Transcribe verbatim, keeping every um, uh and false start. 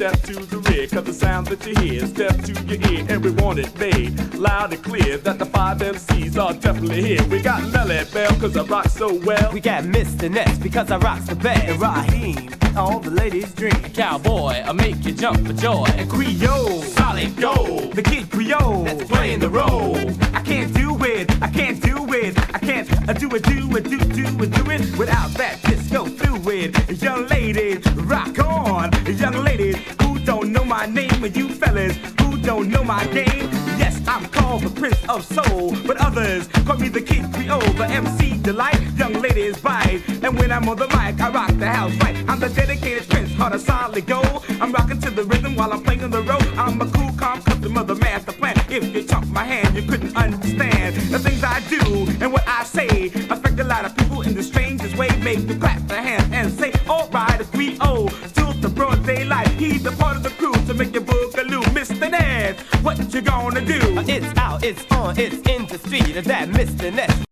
step to the rear, cause the sound that you hear, step to your ear, everyone it made loud and clear that the five M Cs are definitely here. We got Nelly Bell, cause I rock so well. We got Mister Ness, because I rocks the best. And Raheem, all the ladies dream. Cowboy, I make you jump for joy. And Creole, Solid gold, the Kid Creole, that's playing the role. I can't do it, I can't do it, I can't uh, do it, do it, do, do it, do it without that disco fluid. Young ladies, rock on. Young ladies who don't know my name, and you fellas who don't know my game. Yes, I'm called the Prince of Soul, but others call me the Kid Creole, the M C delight. Young ladies bite, and when I'm on the mic, I rock the house right. I'm the dedicated Prince, heart of solid gold. I'm rocking to the rhythm while I'm playing on the road. I'm a cool, calm customer, the master plan. If you chop my hand, you couldn't understand the things I do and what I say. Affect a lot of people in the strangest way. Make you clap their hands and say, alright, if we owe till the broad daylight. He's a part of the crew to make your boogaloo. Mister Ness, what you gonna do? It's out, it's on, it's in the street. That Mister Ness.